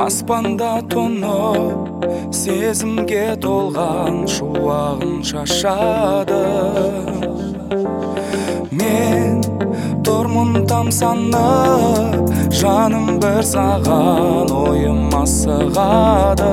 аспанда тоңып сезімге толған шуағын шашады. Мен тұрмын тамсанып, жаным бір саған ойым асығады.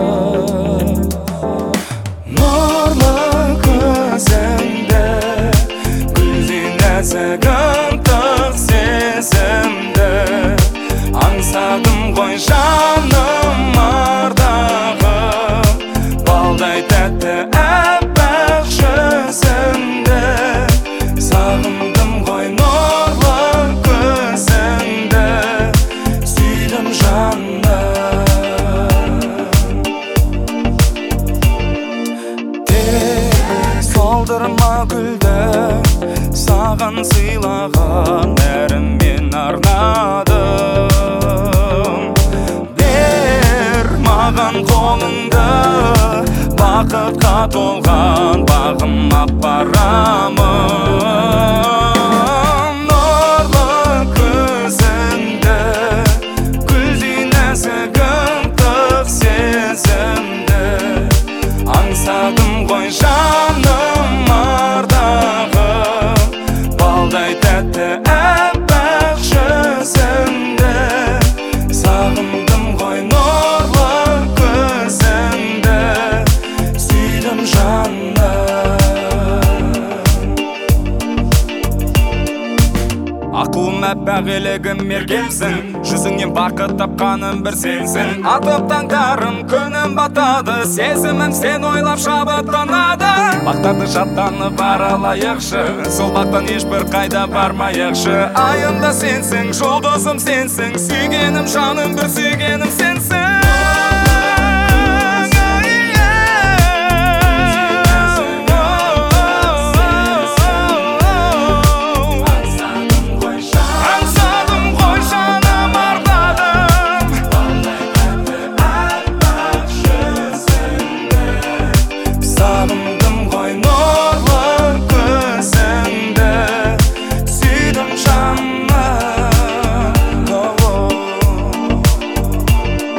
Нұрлы көзіңді, гүлдей нәзік ынтық сезімді аңсадым ғой жаным ардағы, балдай тәтті әппақ жүзіңді сағындым ғой нұрлы көзіңді, сүйдім жаным. Тек солдырма гүлді саған сыйлаған әріммен арнадым. Бер маған қолыңды, бақытқа толған бағым апарамын. Нұрлы көзіңді, гүлдей нәзік ынтық сезімді аңсадым ғой жаным ардағы, балдай тәтті әппақ жүзіңді сағындым ғой нұрлы көзіңді, сүйдім жаным. Ақылым әппақ елігім мергенсің, жүзіңнен бақыт тапқаным бір сенсің. Атып таңдарым күнім батады, сезімім сен ойлап шабыттанады. Бақтарды жаттанып аралайықшы, сол бақтан ешбір қайда бармайықшы. Айымда сенсің, жұлдызым сенсің, сүйгенім жаным бір сүйгенім сенсің.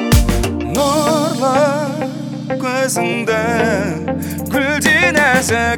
Көзіңді, гүлдей нәзік